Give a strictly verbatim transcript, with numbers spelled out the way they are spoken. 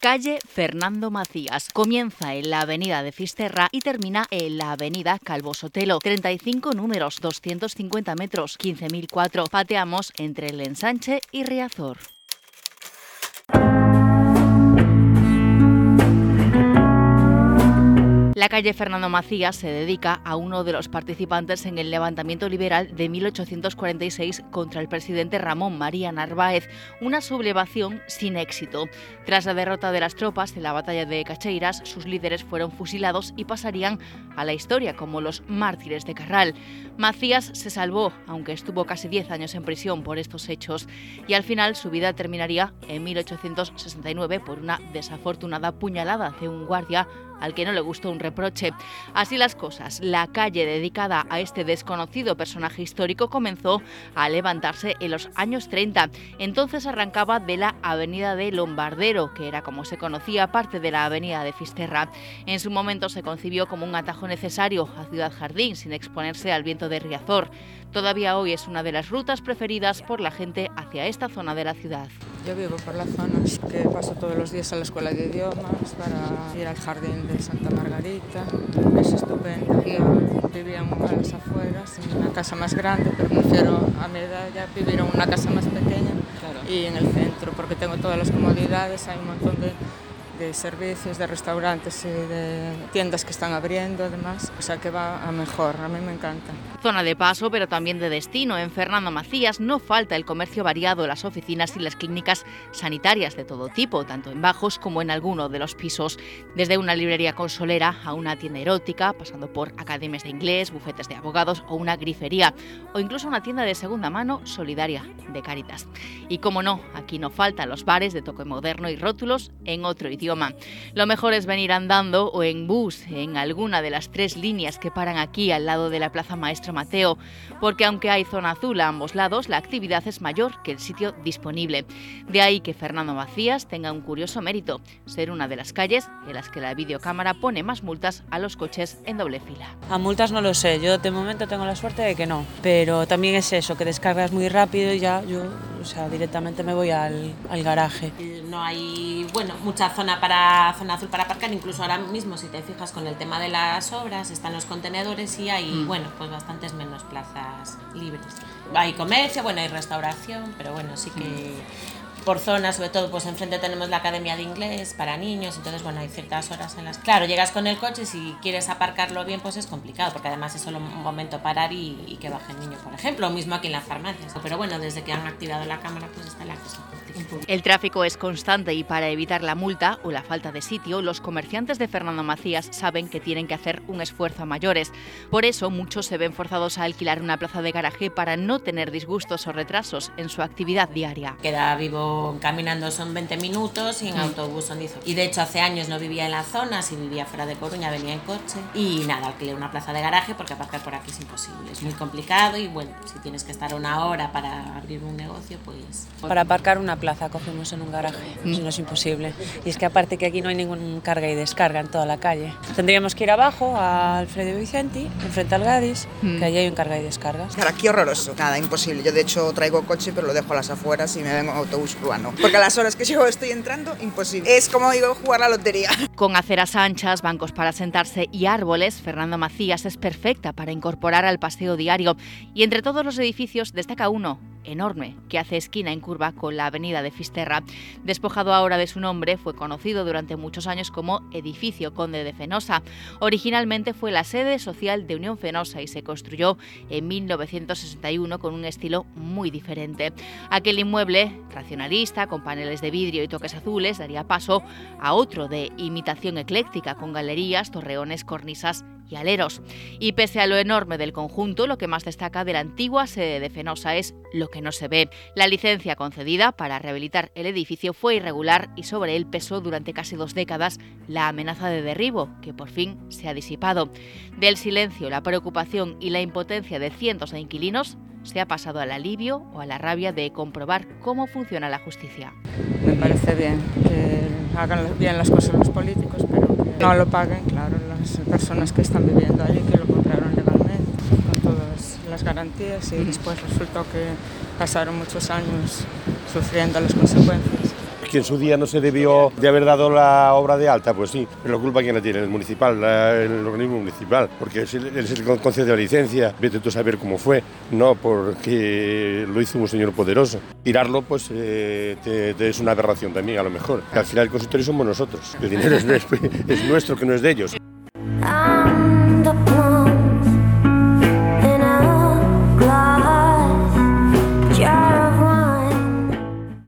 Calle Fernando Macías. Comienza en la avenida de Fisterra y termina en la avenida Calvo Sotelo. treinta y cinco números, doscientos cincuenta metros, quince mil cuatro. Pateamos entre el Ensanche y Riazor. La calle Fernando Macías se dedica a uno de los participantes en el levantamiento liberal de mil ochocientos cuarenta y seis contra el presidente Ramón María Narváez, una sublevación sin éxito. Tras la derrota de las tropas en la batalla de Cacheiras, sus líderes fueron fusilados y pasarían a la historia como los mártires de Carral. Macías se salvó, aunque estuvo casi diez años en prisión por estos hechos, y al final su vida terminaría en mil ochocientos sesenta y nueve por una desafortunada puñalada de un guardia al que no le gustó un reproche. Así las cosas, la calle dedicada a este desconocido personaje histórico comenzó a levantarse en los años treinta. Entonces arrancaba de la avenida de Lombardero, que era como se conocía parte de la avenida de Fisterra. En su momento se concibió como un atajo necesario a Ciudad Jardín, sin exponerse al viento de Riazor. Todavía hoy es una de las rutas preferidas por la gente hacia esta zona de la ciudad. Yo vivo por la zona, es que paso todos los días a la escuela de idiomas para ir al jardín de Santa Margarita. Es estupendo. Yo vivía a las afueras, en una casa más grande, pero prefiero a mi edad ya vivir en una casa más pequeña, claro, y en el centro, porque tengo todas las comodidades, hay un montón de, de servicios, de restaurantes y de tiendas que están abriendo además, o sea que va a mejor, a mí me encanta. Zona de paso, pero también de destino. En Fernando Macías no falta el comercio variado, las oficinas y las clínicas sanitarias de todo tipo, tanto en bajos como en alguno de los pisos. Desde una librería consolera a una tienda erótica, pasando por academias de inglés, bufetes de abogados o una grifería, o incluso una tienda de segunda mano solidaria de Cáritas. Y como no, aquí no faltan los bares de toque moderno y rótulos en otro idioma. Lo mejor es venir andando o en bus en alguna de las tres líneas que paran aquí al lado de la Plaza Maestro Mateo, porque aunque hay zona azul a ambos lados, la actividad es mayor que el sitio disponible. De ahí que Fernando Macías tenga un curioso mérito, ser una de las calles en las que la videocámara pone más multas a los coches en doble fila. A multas no lo sé, yo de momento tengo la suerte de que no, pero también es eso, que descargas muy rápido y ya yo, o sea, directamente me voy al, al garaje. No hay, bueno, mucha zona para zona azul para aparcar, incluso ahora mismo si te fijas con el tema de las obras, están los contenedores y hay, mm. bueno, pues bastantes menos plazas libres. Hay comercio, bueno, hay restauración, pero bueno, sí que mm. por zonas, sobre todo, pues enfrente tenemos la academia de inglés para niños, entonces bueno, hay ciertas horas en las... Claro, llegas con el coche, si quieres aparcarlo bien, pues es complicado, porque además es solo un momento parar y, y que baje el niño, por ejemplo, o mismo aquí en las farmacias. Pero bueno, desde que han activado la cámara, pues está la cosa. El tráfico es constante y para evitar la multa o la falta de sitio, los comerciantes de Fernando Macías saben que tienen que hacer un esfuerzo a mayores. Por eso, muchos se ven forzados a alquilar una plaza de garaje para no tener disgustos o retrasos en su actividad diaria. Queda vivo caminando son veinte minutos y en mm. autobús son diez. Y de hecho hace años no vivía en la zona, si vivía fuera de Coruña venía en coche y nada, alquilé una plaza de garaje porque aparcar por aquí es imposible, es muy complicado y bueno, si tienes que estar una hora para abrir un negocio, pues... Para aparcar una plaza plaza cogemos en un garaje, mm. no es imposible. Y es que aparte que aquí no hay ningún carga y descarga en toda la calle. Tendríamos que ir abajo a Alfredo Vicenti, enfrente al Gadis, mm. que allí hay un carga y descargas. Claro, aquí horroroso, nada, imposible. Yo de hecho traigo coche pero lo dejo a las afueras y me vengo en autobús urbano. Porque a las horas que yo estoy entrando, imposible. Es como digo, jugar la lotería. Con aceras anchas, bancos para sentarse y árboles, Fernando Macías es perfecta para incorporar al paseo diario. Y entre todos los edificios destaca uno, enorme, que hace esquina en curva con la avenida de Fisterra. Despojado ahora de su nombre, fue conocido durante muchos años como Edificio Conde de Fenosa. Originalmente fue la sede social de Unión Fenosa y se construyó en mil novecientos sesenta y uno con un estilo muy diferente. Aquel inmueble, racionalista, con paneles de vidrio y toques azules, daría paso a otro de imitación ecléctica, con galerías, torreones, cornisas y aleros. Y pese a lo enorme del conjunto, lo que más destaca de la antigua sede de Fenosa es lo que no se ve. La licencia concedida para rehabilitar el edificio fue irregular y sobre él pesó durante casi dos décadas la amenaza de derribo, que por fin se ha disipado. Del silencio, la preocupación y la impotencia de cientos de inquilinos, se ha pasado al alivio o a la rabia de comprobar cómo funciona la justicia. Me parece bien que hagan bien las cosas los políticos, pero que no lo paguen, claro, las personas que están viviendo allí, que lo compraron legalmente, con todas las garantías, y después resultó que pasaron muchos años sufriendo las consecuencias. que en su día no se debió de haber dado la obra de alta, pues sí, pero la culpa quién la tiene, el municipal, la, el organismo municipal, porque es el, es el que concedió la licencia, vete tú a saber cómo fue, no porque lo hizo un señor poderoso. Tirarlo pues eh, te, te es una aberración también a lo mejor, que al final el consultorio somos nosotros, el dinero es, es nuestro que no es de ellos.